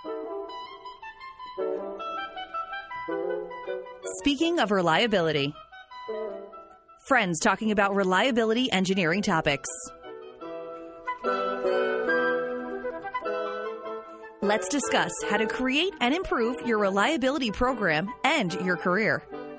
Speaking of reliability, friends talking about reliability engineering topics. Let's discuss how to create and improve your reliability program and your career.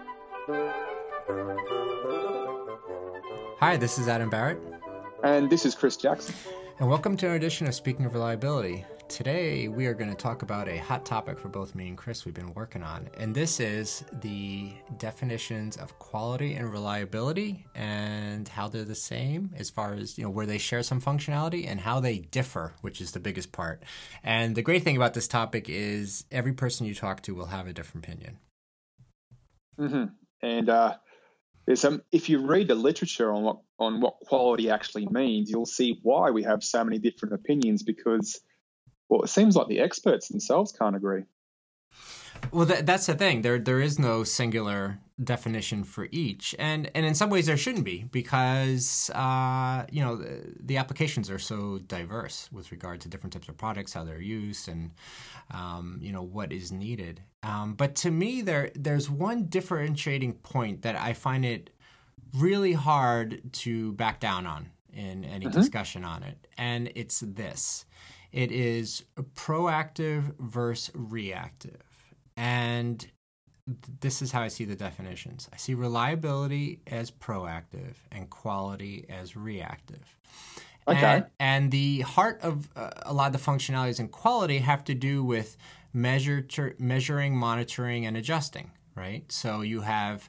Hi, this is Adam Barrett. And this is Chris Jackson. And welcome to our edition of Speaking of Reliability. Today, we are going to talk about a hot topic for both me and Chris we've been working on. And this is the definitions of quality and reliability and how they're the same as far as, where they share some functionality and how they differ, which is the biggest part. And the great thing about this topic is every person you talk to will have a different opinion. Mm-hmm. And if you read the literature on what quality actually means, you'll see why we have so many different opinions because, well, it seems like the experts themselves can't agree. Well, that's the thing. There is no singular definition for each, and in some ways there shouldn't be because the applications are so diverse with regard to different types of products, how they're used, and what is needed. But to me, there's one differentiating point that I find it really hard to back down on in any discussion on it, and it's this. It is proactive versus reactive. And this is how I see the definitions. I see reliability as proactive and quality as reactive. Okay. And the heart of a lot of the functionalities in quality have to do with measuring, monitoring, and adjusting, right? So you have,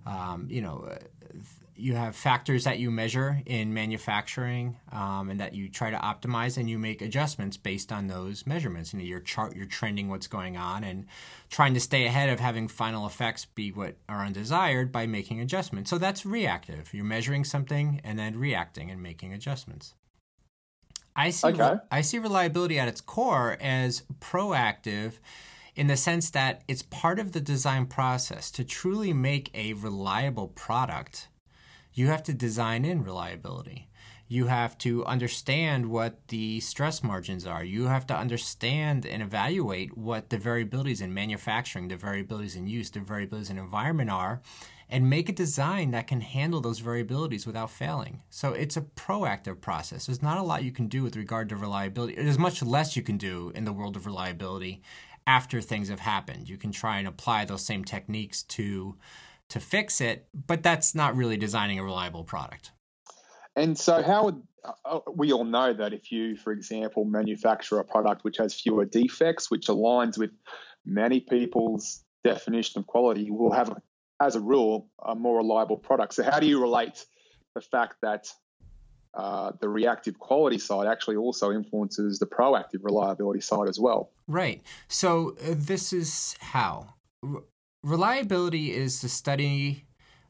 you have factors that you measure in manufacturing and that you try to optimize, and you make adjustments based on those measurements. You're trending what's going on and trying to stay ahead of having final effects be what are undesired by making adjustments. So that's reactive. You're measuring something and then reacting and making adjustments. I see reliability at its core as proactive in the sense that it's part of the design process. To truly make a reliable product, you have to design in reliability. You have to understand what the stress margins are. You have to understand and evaluate what the variabilities in manufacturing, the variabilities in use, the variabilities in environment are, and make a design that can handle those variabilities without failing. So it's a proactive process. There's not a lot you can do with regard to reliability. There's much less you can do in the world of reliability after things have happened. You can try and apply those same techniques to fix it, but that's not really designing a reliable product. And so how would we all know that if you, for example, manufacture a product which has fewer defects, which aligns with many people's definition of quality, you will have, as a rule, a more reliable product. So how do you relate the fact that the reactive quality side actually also influences the proactive reliability side as well? Right. So this is how. Reliability is the study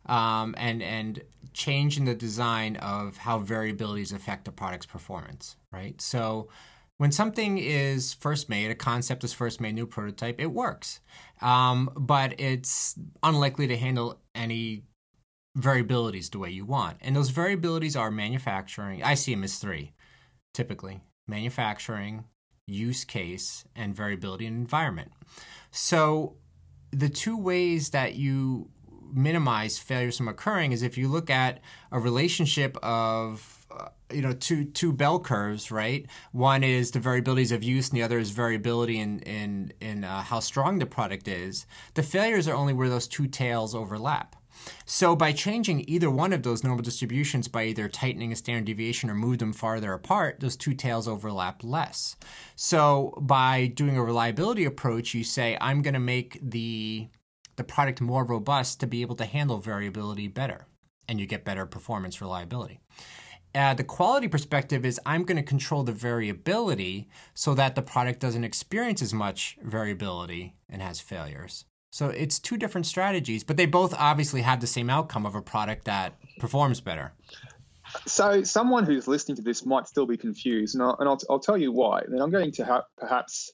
and change in the design of how variabilities affect a product's performance, right? So when something is first made, a concept is first made, new prototype, it works. But it's unlikely to handle any variabilities the way you want. And those variabilities are manufacturing. I see them as three, typically. Manufacturing, use case, and variability in environment. So the two ways that you minimize failures from occurring is if you look at a relationship of two bell curves, right? One is the variabilities of use, and the other is variability in how strong the product is. The failures are only where those two tails overlap. So by changing either one of those normal distributions by either tightening a standard deviation or move them farther apart, those two tails overlap less. So by doing a reliability approach, you say, I'm going to make the product more robust to be able to handle variability better, and you get better performance reliability. The quality perspective is I'm going to control the variability so that the product doesn't experience as much variability and has failures. So it's two different strategies, but they both obviously have the same outcome of a product that performs better. So someone who's listening to this might still be confused, and I'll tell you why. And I'm going to perhaps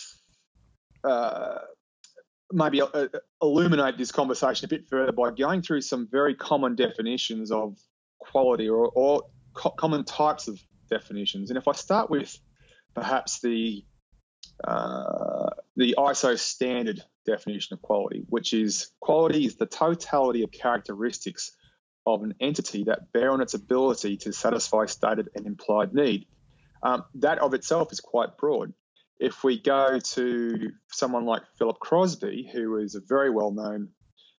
maybe illuminate this conversation a bit further by going through some very common definitions of quality or common types of definitions. And if I start with perhaps the the ISO standard definition of quality, which is quality is the totality of characteristics of an entity that bear on its ability to satisfy stated and implied need. That of itself is quite broad. If we go to someone like Philip Crosby, who is a very well-known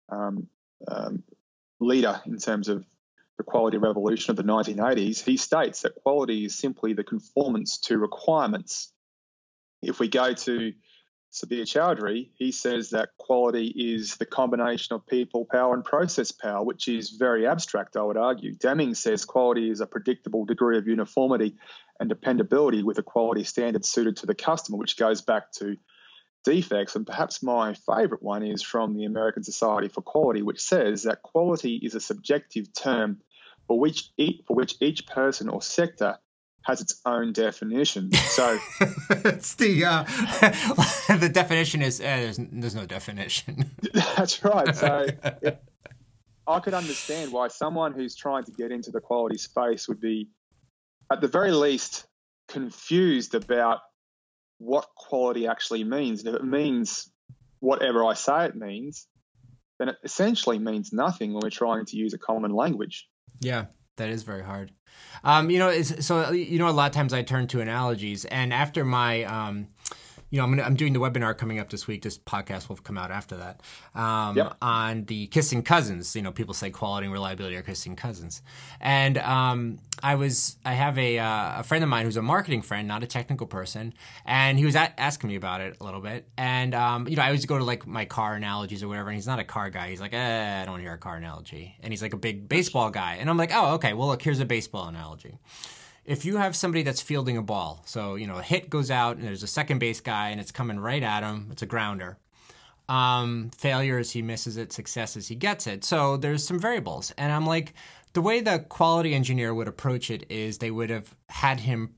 leader in terms of the quality revolution of the 1980s, he states that quality is simply the conformance to requirements. If we go to Subir Chowdhury, he says that quality is the combination of people power and process power, which is very abstract, I would argue. Deming says quality is a predictable degree of uniformity and dependability with a quality standard suited to the customer, which goes back to defects. And perhaps my favourite one is from the American Society for Quality, which says that quality is a subjective term for which each person or sector has its own definition. So it's the definition is there's no definition. That's right. So I could understand why someone who's trying to get into the quality space would be, at the very least, confused about what quality actually means. And if it means whatever I say it means, then it essentially means nothing when we're trying to use a common language. Yeah, that is very hard. A lot of times I turn to analogies, and after my, I'm doing the webinar coming up this week. This podcast will come out after that on the kissing cousins. People say quality and reliability are kissing cousins, and I have a friend of mine who's a marketing friend, not a technical person, and he was asking me about it a little bit. And I always go to like my car analogies or whatever, and he's not a car guy. He's like, I don't want to hear a car analogy, and he's like a big baseball guy, and I'm like, oh, okay, well look, here's a baseball analogy. If you have somebody that's fielding a ball, so, a hit goes out and there's a second base guy and it's coming right at him, it's a grounder. Failure is he misses it, success is he gets it. So there's some variables. And I'm like, the way the quality engineer would approach it is they would have had him,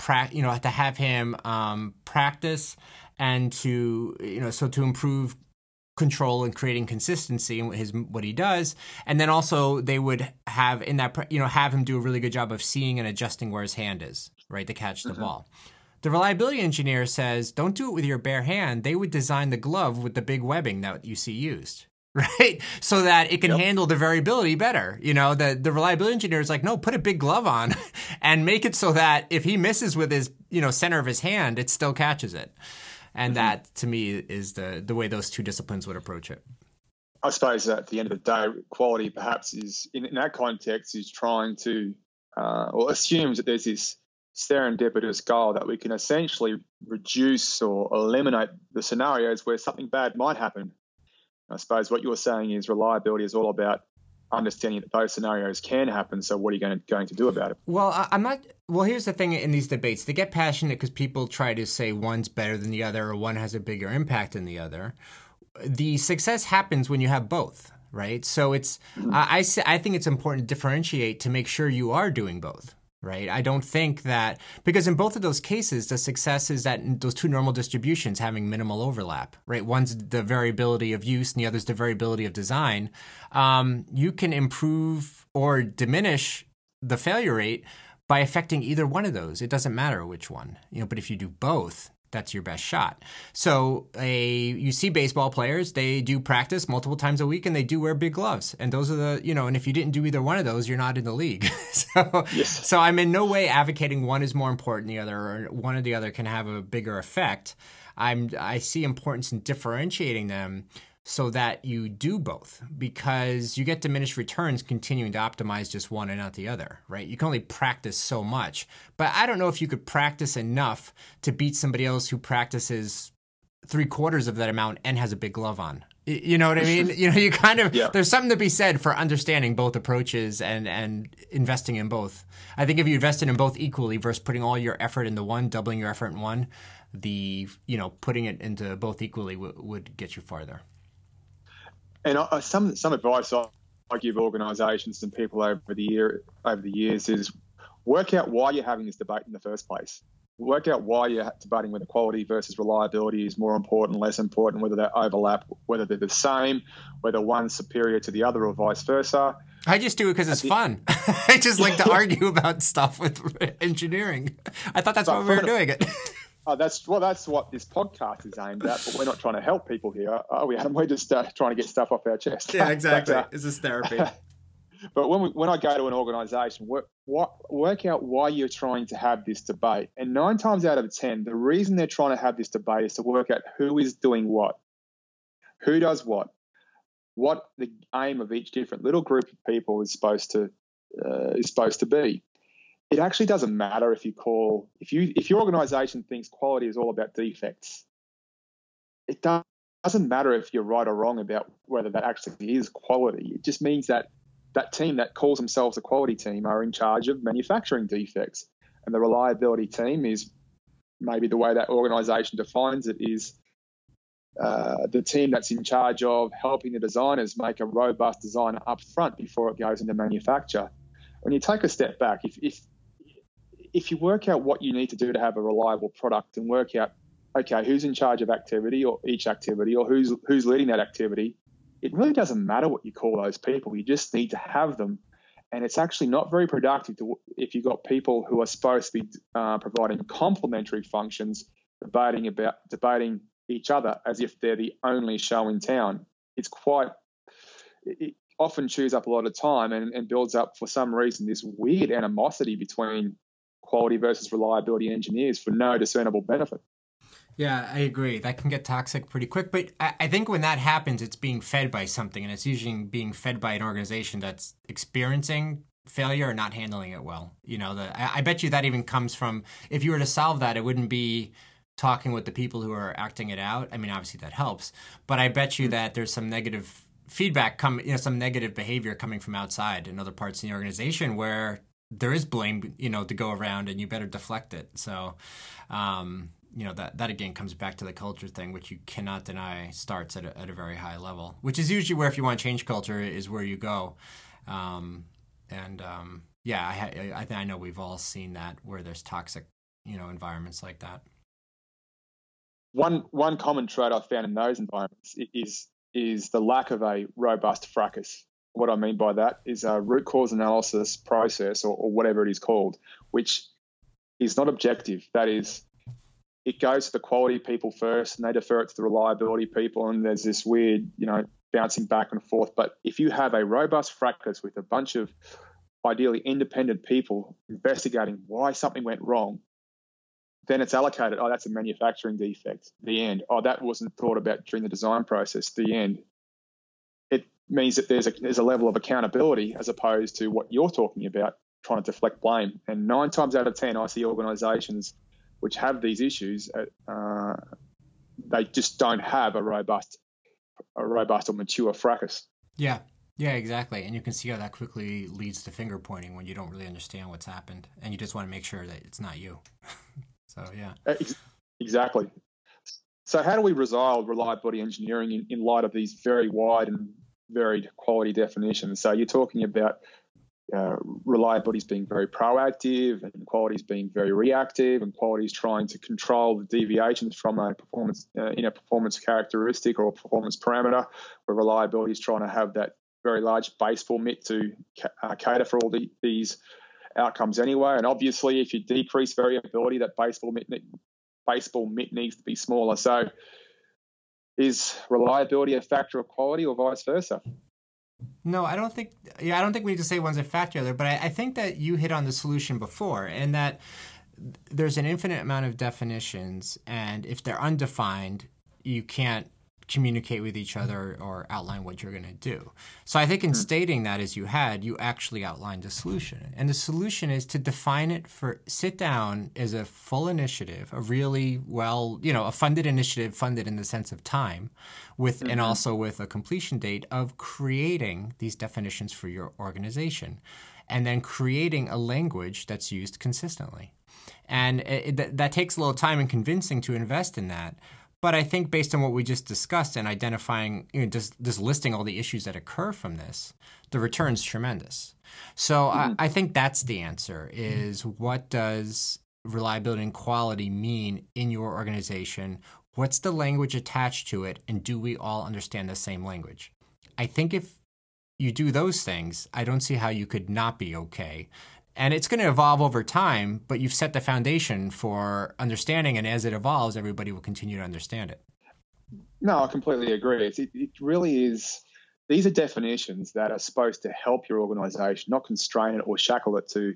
practice and to improve control and creating consistency in what he does, and then also they would have have him do a really good job of seeing and adjusting where his hand is, right, to catch the ball. The reliability engineer says, don't do it with your bare hand. They would design the glove with the big webbing that you see used, right, so that it can handle the variability better. The reliability engineer is like, no, put a big glove on and make it so that if he misses with his center of his hand, it still catches it. And that, to me, is the way those two disciplines would approach it. I suppose at the end of the day, quality perhaps is, in that context, is trying to, assumes that there's this serendipitous goal that we can essentially reduce or eliminate the scenarios where something bad might happen. I suppose what you're saying is reliability is all about understanding that those scenarios can happen. So what are you going to do about it? Well, I'm not. Well, here's the thing in these debates. They get passionate because people try to say one's better than the other or one has a bigger impact than the other. The success happens when you have both, right? So it's I think it's important to differentiate to make sure you are doing both. Right. I don't think that, because in both of those cases, the success is that those two normal distributions having minimal overlap, right? One's the variability of use and the other's the variability of design. You can improve or diminish the failure rate by affecting either one of those. It doesn't matter which one, but if you do both, that's your best shot. So you see baseball players, they do practice multiple times a week and they do wear big gloves. And those are and if you didn't do either one of those, you're not in the league. So I'm in no way advocating one is more important than the other or one or the other can have a bigger effect. I see importance in differentiating them so that you do both, because you get diminished returns continuing to optimize just one and not the other, right? You can only practice so much, but I don't know if you could practice enough to beat somebody else who practices 3/4 of that amount and has a big glove on. You know what I mean? You kind of, there's something to be said for understanding both approaches and investing in both. I think if you invested in both equally versus putting all your effort into one, doubling your effort in one, putting it into both equally would get you farther. And some advice I give organisations and people over the years is work out why you're having this debate in the first place. Work out why you're debating whether quality versus reliability is more important, less important, whether they overlap, whether they're the same, whether one's superior to the other or vice versa. I just do it because it's fun. I just like to argue about stuff with engineering. I thought that's why we were doing it. That's what this podcast is aimed at, but we're not trying to help people here, are we, Adam? We're just trying to get stuff off our chest. Yeah, exactly. This is therapy. But when I go to an organisation, work out why you're trying to have this debate. And 9 times out of 10, the reason they're trying to have this debate is to work out who is doing what, who does what the aim of each different little group of people is supposed to be. It actually doesn't matter if your organisation thinks quality is all about defects. It doesn't matter if you're right or wrong about whether that actually is quality. It just means that team that calls themselves a quality team are in charge of manufacturing defects, and the reliability team is maybe the way that organisation defines it is the team that's in charge of helping the designers make a robust design up front before it goes into manufacture. When you take a step back, if you work out what you need to do to have a reliable product and work out, okay, who's in charge of activity or each activity or who's leading that activity, it really doesn't matter what you call those people. You just need to have them. And it's actually not very productive if you've got people who are supposed to be providing complementary functions, debating each other as if they're the only show in town. It often chews up a lot of time and builds up, for some reason, this weird animosity between quality versus reliability engineers for no discernible benefit. Yeah, I agree. That can get toxic pretty quick. But I think when that happens, it's being fed by something, and it's usually being fed by an organization that's experiencing failure or not handling it well. I bet you that even comes from, if you were to solve that, it wouldn't be talking with the people who are acting it out. I mean, obviously that helps, but I bet you that there's some negative feedback some negative behavior coming from outside in other parts of the organization where there is blame, to go around, and you better deflect it. So, that again comes back to the culture thing, which you cannot deny starts at a very high level, which is usually where, if you want to change culture, is where you go. I know we've all seen that where there's toxic, environments like that. One common trait I've found in those environments is the lack of a robust fracas. What I mean by that is a root cause analysis process or whatever it is called, which is not objective. That is, it goes to the quality people first and they defer it to the reliability people, and there's this weird, bouncing back and forth. But if you have a robust fracas with a bunch of ideally independent people investigating why something went wrong, then it's allocated, that's a manufacturing defect, the end. That wasn't thought about during the design process, the end. It means that there's a level of accountability as opposed to what you're talking about, trying to deflect blame. And 9 times out of 10, I see organisations which have these issues, they just don't have a robust or mature fracas. Yeah, exactly. And you can see how that quickly leads to finger pointing when you don't really understand what's happened, and you just want to make sure that it's not you. So, yeah. Exactly. So how do we resolve reliability engineering in light of these very wide and varied quality definitions? So you're talking about reliability is being very proactive, and quality is being very reactive, and quality is trying to control the deviations from a performance performance characteristic or a performance parameter, where reliability is trying to have that very large baseball mitt to cater for all these outcomes anyway. And obviously, if you decrease variability, that baseball mitt needs to be smaller. So is reliability a factor of quality or vice versa? No, I don't think we need to say one's a factor there, but I think that you hit on the solution before, and that there's an infinite amount of definitions, and if they're undefined, you can't communicate with each other or outline what you're going to do. So I think in stating that as you actually outlined a solution. And the solution is to define it sit down as a full initiative, a really a funded initiative, funded in the sense of time, and also with a completion date of creating these definitions for your organization, and then creating a language that's used consistently. And that takes a little time and convincing to invest in that. But I think based on what we just discussed and identifying, just listing all the issues that occur from this, the return's tremendous. So I think that's the answer, is what does reliability and quality mean in your organization? What's the language attached to it? And do we all understand the same language? I think if you do those things, I don't see how you could not be okay. And it's going to evolve over time, but you've set the foundation for understanding, and as it evolves, everybody will continue to understand it. No, I completely agree. It really is. These are definitions that are supposed to help your organization, not constrain it or shackle it to,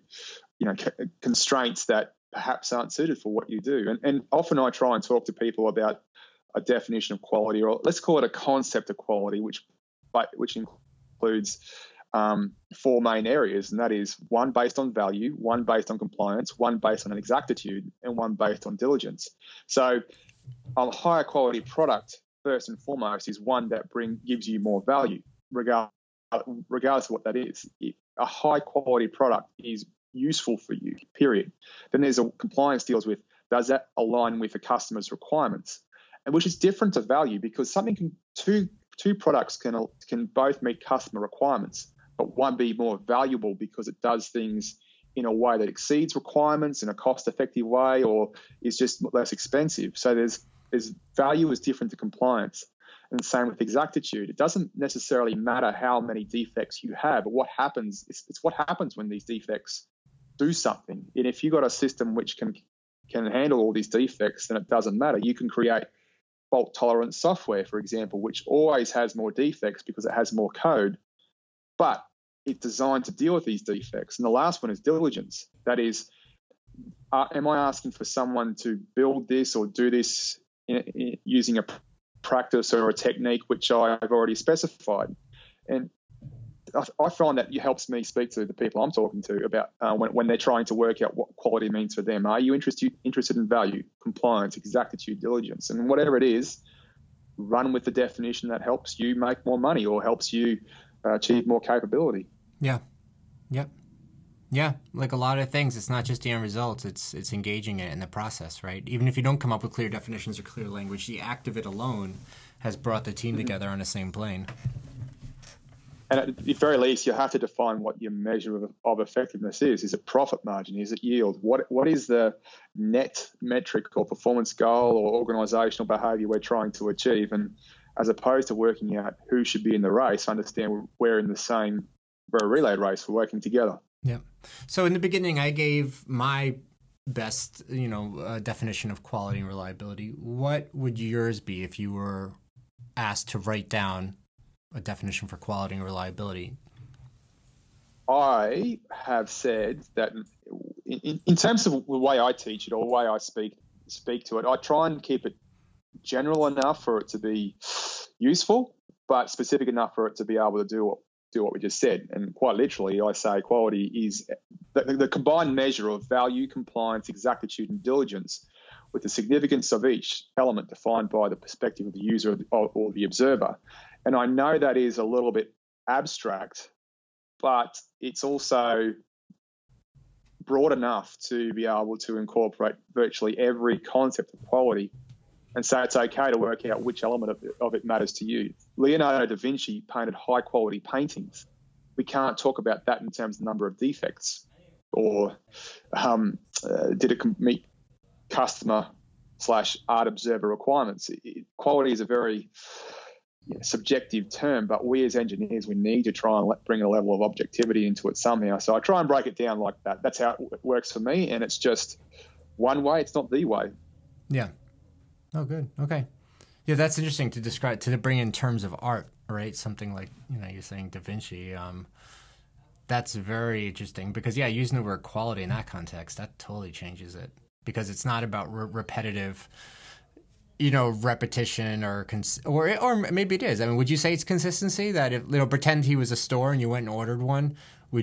constraints that perhaps aren't suited for what you do. And often I try and talk to people about a definition of quality, or let's call it a concept of quality, which includes four main areas, and that is one based on value, one based on compliance, one based on an exactitude, and one based on diligence. So a higher quality product, first and foremost, is one that gives you more value, regardless of what that is. A high quality product is useful for you, period. Then there's a compliance deals with, does that align with the customer's requirements? And which is different to value, because two products can both meet customer requirements, but one be more valuable because it does things in a way that exceeds requirements in a cost-effective way, or is just less expensive. So there's value is different to compliance. And the same with exactitude. It doesn't necessarily matter how many defects you have, but what happens, it's what happens when these defects do something. And if you've got a system which can handle all these defects, then it doesn't matter. You can create fault-tolerant software, for example, which always has more defects because it has more code, but it's designed to deal with these defects. And the last one is diligence. That is, am I asking for someone to build this or do this using a practice or a technique which I've already specified? And I find that it helps me speak to the people I'm talking to about when they're trying to work out what quality means for them. Are you interested in value, compliance, exactitude, diligence? And whatever it is, run with the definition that helps you make more money or helps you achieve more capability. Yeah. Yep. Yeah. Like a lot of things, it's not just the end results, it's engaging it in the process, right? Even if you don't come up with clear definitions or clear language, the act of it alone has brought the team together on the same plane. And at the very least, you have to define what your measure of effectiveness is. Is it profit margin? Is it yield? What is the net metric or performance goal or organisational behaviour we're trying to achieve? And as opposed to working out who should be in the race, understand we're a relay race. We're working together. Yeah. So in the beginning, I gave my best, definition of quality and reliability. What would yours be if you were asked to write down a definition for quality and reliability? I have said that in terms of the way I teach it or the way I speak to it, I try and keep it general enough for it to be useful, but specific enough for it to be able to do what we just said. And quite literally, I say quality is the combined measure of value, compliance, exactitude, and diligence, with the significance of each element defined by the perspective of the user or the observer. And I know that is a little bit abstract, but it's also broad enough to be able to incorporate virtually every concept of quality. And so it's okay to work out which element of it matters to you. Leonardo da Vinci painted high-quality paintings. We can't talk about that in terms of the number of defects, or did it meet customer/art observer requirements. Quality is a very subjective term, but we as engineers, we need to try and bring a level of objectivity into it somehow. So I try and break it down like that. That's how it works for me, and it's just one way. It's not the way. Yeah. Oh, good. Okay. Yeah, that's interesting to describe, to bring in terms of art, right? Something like, you're saying Da Vinci. That's very interesting because, using the word quality in that context, that totally changes it, because it's not about repetitive, repetition or maybe it is. I mean, would you say it's consistency? That if, pretend he was a store and you went and ordered one,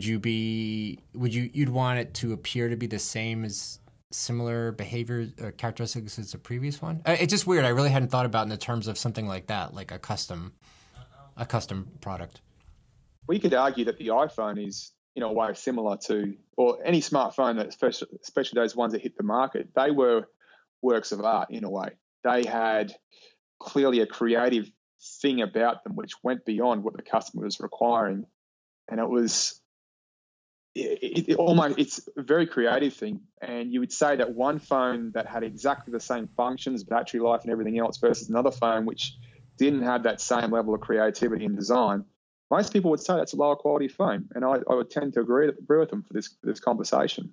you'd want it to appear to be the same as similar behavior or characteristics as the previous one? It's just weird. I really hadn't thought about it in the terms of something like that, like a custom product. We could argue that the iPhone is, in a way, similar to, or any smartphone, that especially those ones that hit the market, they were works of art in a way. They had clearly a creative thing about them which went beyond what the customer was requiring, and it was it's a very creative thing. And you would say that one phone that had exactly the same functions, battery life and everything else, versus another phone which didn't have that same level of creativity and design, most people would say that's a lower quality foam, and I would tend to agree with them for this conversation.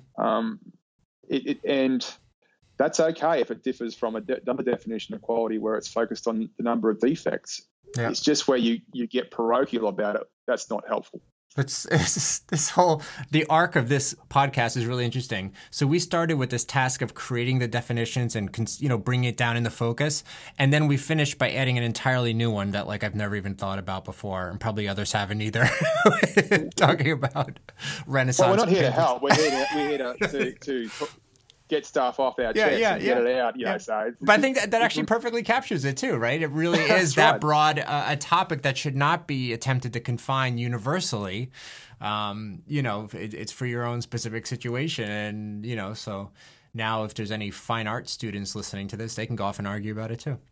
And that's okay if it differs from another definition of quality where it's focused on the number of defects. Yeah. It's just where you get parochial about it. That's not helpful. It's the arc of this podcast is really interesting. So we started with this task of creating the definitions and, bringing it down into focus. And then we finished by adding an entirely new one that I've never even thought about before, and probably others haven't either. Talking about Renaissance. Well, we're not here to help. We're here to get stuff off our chest and get it out. So but I think that actually perfectly captures it too, right? It really is that broad a topic that should not be attempted to confine universally. It's for your own specific situation. And, so now if there's any fine art students listening to this, they can go off and argue about it too.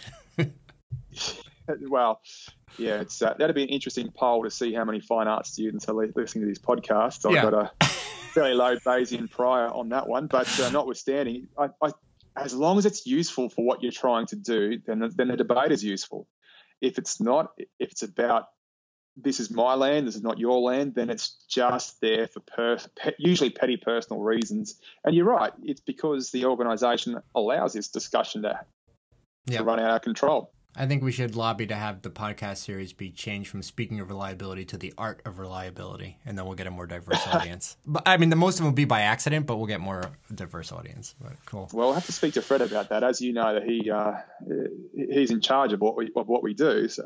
Well, yeah, it's that'd be an interesting poll to see how many fine art students are listening to this podcast. I've got a fairly low Bayesian prior on that one, but notwithstanding, I, as long as it's useful for what you're trying to do, then the debate is useful. If it's not, if it's about this is my land, this is not your land, then it's just there for usually petty personal reasons. And you're right, it's because the organisation allows this discussion to run out of control. I think we should lobby to have the podcast series be changed from Speaking of Reliability to The Art of Reliability, and then we'll get a more diverse audience. But I mean, the most of them will be by accident, but we'll get more diverse audience. But cool. Well, we'll have to speak to Fred about that. As you know, that he's in charge of what we do. So.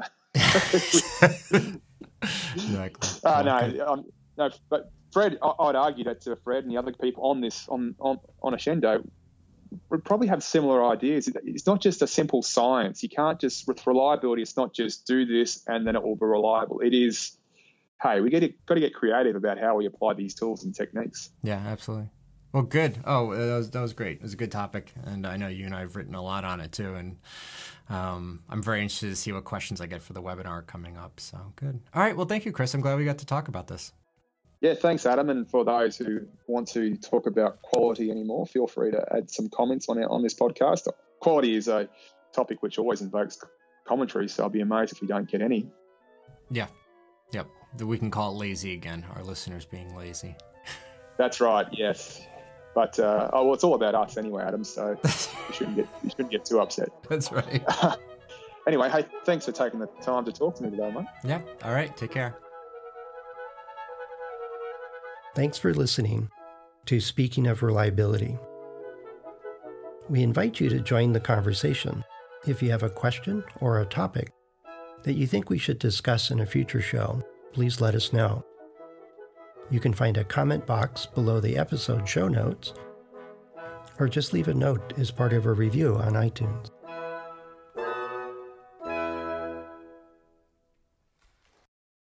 Exactly. No, but Fred, I'd argue that Fred and the other people on Oshendo would probably have similar ideas. It's not just a simple science. You can't just, with reliability, it's not just do this and then it will be reliable. It is, hey, we got to get creative about how we apply these tools and techniques. Yeah, absolutely. Well, good. Oh, that was great. It was a good topic, and I know you and I have written a lot on it too. And I'm very interested to see what questions I get for the webinar coming up. So good. All right. Well, thank you, Chris. I'm glad we got to talk about this. Yeah, thanks, Adam. And for those who want to talk about quality anymore, feel free to add some comments on this podcast. Quality is a topic which always invokes commentary, so I'll be amazed if we don't get any. Yeah. Yep. We can call it lazy again, our listeners being lazy. That's right, yes. But it's all about us anyway, Adam, so you shouldn't get too upset. That's right. Anyway, hey, thanks for taking the time to talk to me today, mate. Yeah. All right. Take care. Thanks for listening to Speaking of Reliability. We invite you to join the conversation. If you have a question or a topic that you think we should discuss in a future show, please let us know. You can find a comment box below the episode show notes, or just leave a note as part of a review on iTunes.